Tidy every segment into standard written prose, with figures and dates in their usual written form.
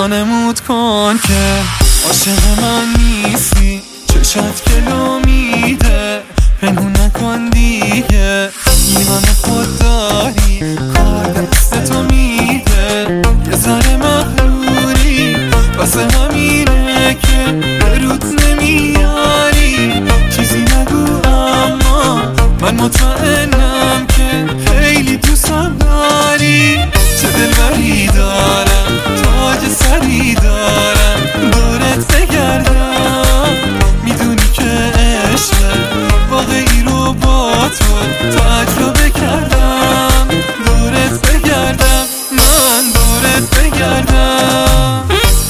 وانمود کن که عاشق من نیستی، چشات کلو میده، پنهون نکن دیگه، ایمان خود داری، کار دست تو میده، یه ذره مغروری واسه همینه که به رود نمیاری، چیزی نگو اما من مطمئنم که خیلی دوستم داری، چه دلبری دارم، تاج سری دارم، دورت بگردم، میدونی که عشق واقعی رو با تو تجربه کردم، دورت بگردم، من دورت بگردم.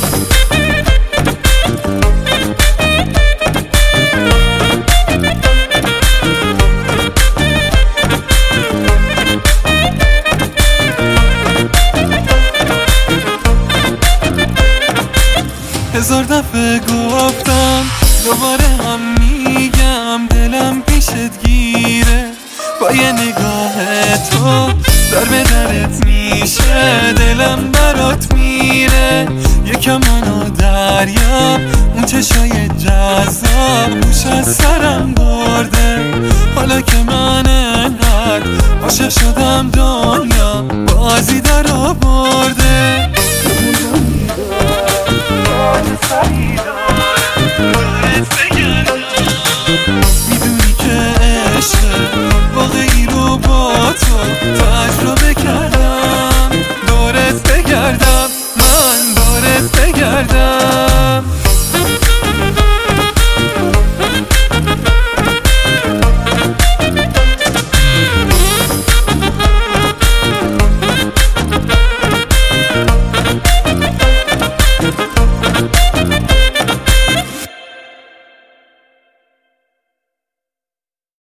هزار دفعه گفتم دوباره هم میگم، دلم پیشت گیره، با یه نگاه تو در به درت میشه، دلم برات میره، یکم منو دریا، اون چشای جذاب هوش از سرم برده، حالا که من انقدر عاشق شدم دنیا بازی در آورده، میدونی که عشق واقعی رو با تو تجربه کردم.